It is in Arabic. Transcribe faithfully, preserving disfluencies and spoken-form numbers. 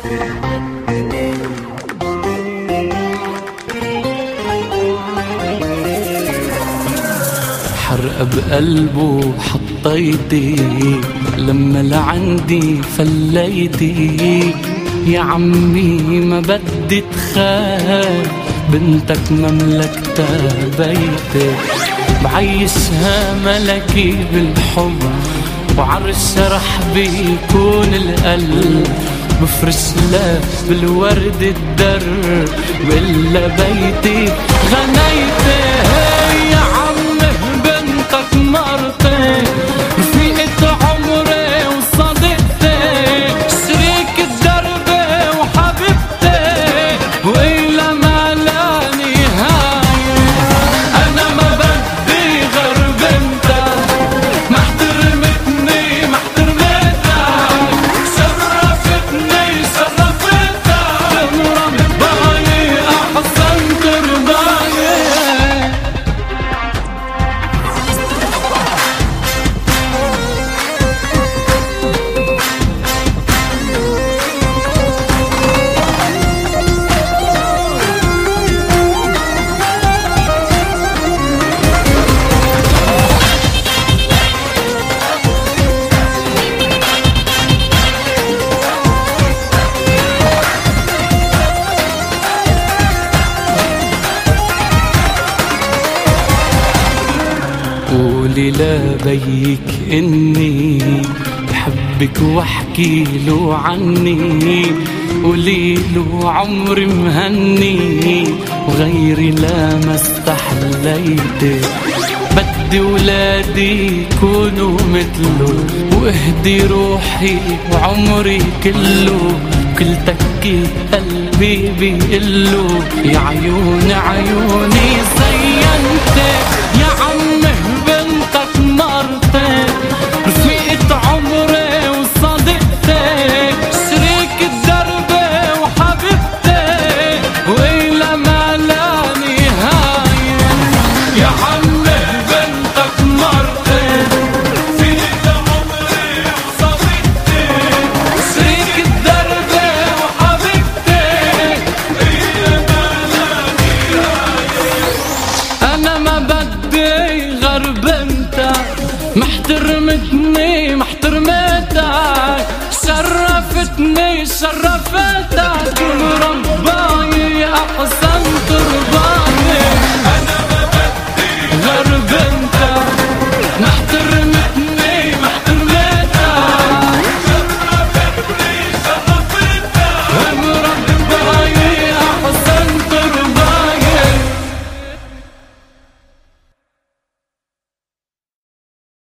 حرقة بقلبه حطيتي لما لعندي فليتي. يا عمي ما بدي تخاف، بنتك مملكتها بيتي. بعيشها ملكي بالحب وعرشها رح بيكون القلب. بفرش لها بالورد الدر وإلا بيتي غنيتي. يا عمي بنتك مرتي، رفيقة عمري وصديقتي، شريك الدرب وحبيبتي، وإلا ما لا نهاية. أنا ما بدي غير بنتك، ما احترمتني ما احترمتك، شرفتني شرفتك، مرباني أحسن ترباية. قولي لبيك إني بحبك واحكي له عني. قولي له عمري مهني وغيري لا ما استحليت. بدي ولادي يكونوا مثله واهدي روحي وعمري كله. كل تكي قلبي بيقله يا عيوني عيوني زينتك. يا عم